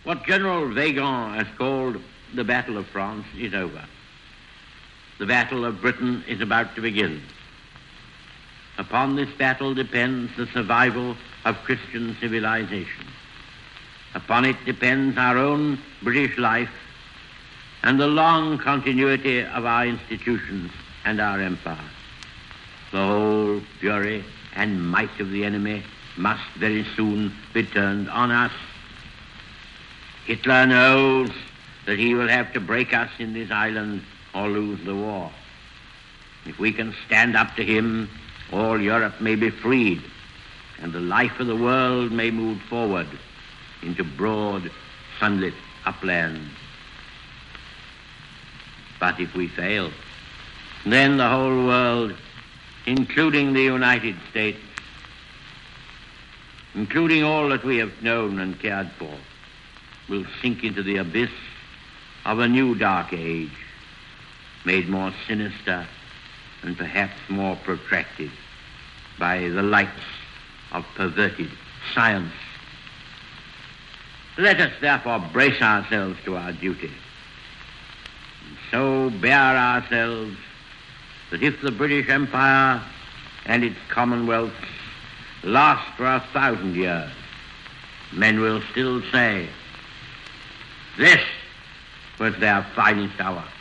What General Weygand has called the Battle of France is over. The battle of Britain is about to begin. Upon this battle depends the survival of Christian civilization. Upon it depends our own British life and the long continuity of our institutions and our empire. The whole fury and might of the enemy must very soon be turned on us. Hitler knows that he will have to break us in this island or lose the war. If we can stand up to him, all Europe may be freed, and the life of the world may move forward into broad, sunlit uplands. But if we fail, then the whole world, including the United States, including all that we have known and cared for, will sink into the abyss of a new dark age, made more sinister and perhaps more protracted by the lights of perverted science. Let us therefore brace ourselves to our duty, and so bear ourselves that if the British Empire and its commonwealths last for 1,000 years, men will still say, this was their finest hour.